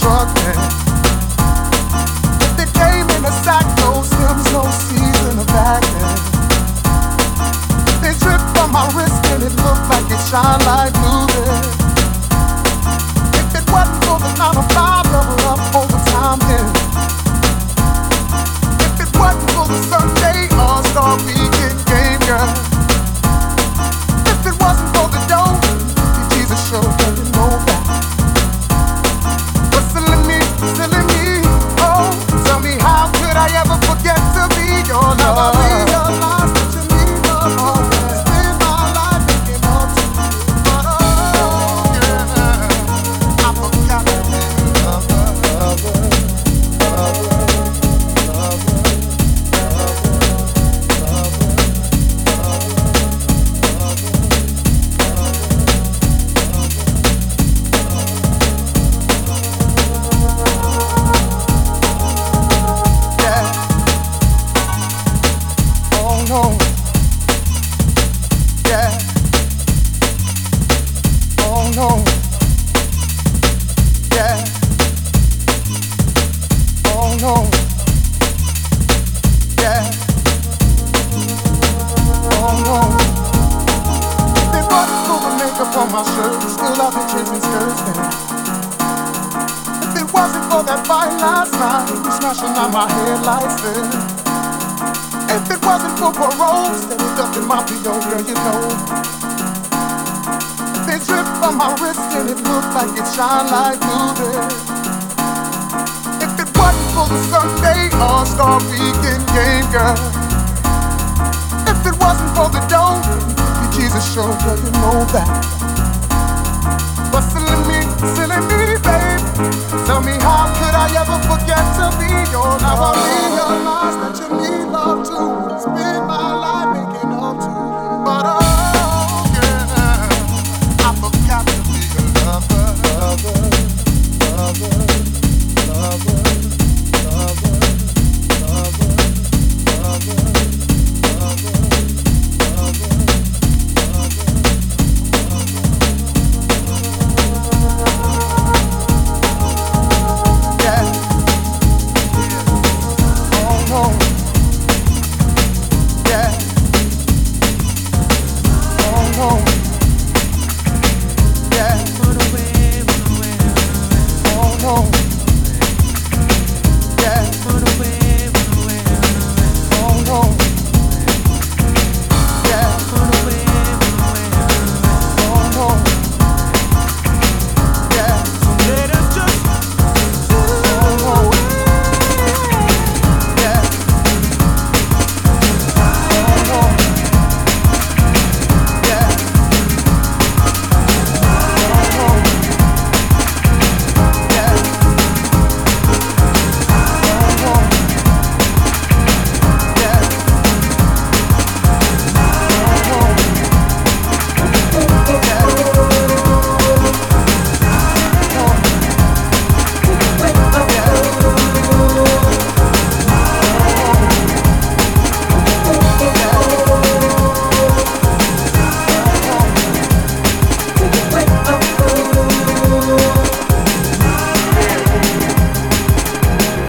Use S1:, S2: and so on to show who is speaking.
S1: struggling. If they came in a sack, no stems, no seeds in a vacuum. They dripped on my wrist and it looked like it shined like blue. If it wasn't for the 9 to 5 double up overtime, then if it wasn't for the Sunday All-Star Weekend game, girl. If it wasn't for the dough, Jesus sure didn't know that. But silly me, oh, tell me how could I ever forget to be your love? Now I realize that you need love. Oh, yeah. Spend my life making up to you. But oh, yeah, I forgot to be lover. On my shirt, still I've been chasing skirts then. If it wasn't for that fight last night, you smashing out my headlights then. If it wasn't for parole, steady ducking my PO, girl, you know. They dripped on my wrist and it looked like it shined like blue then. If it wasn't for the Sunday All-Star Weekend game, girl. If it wasn't for the dough, Jesus sure doesn't know that. But silly me, baby. Tell me how could I ever forget to be your lover?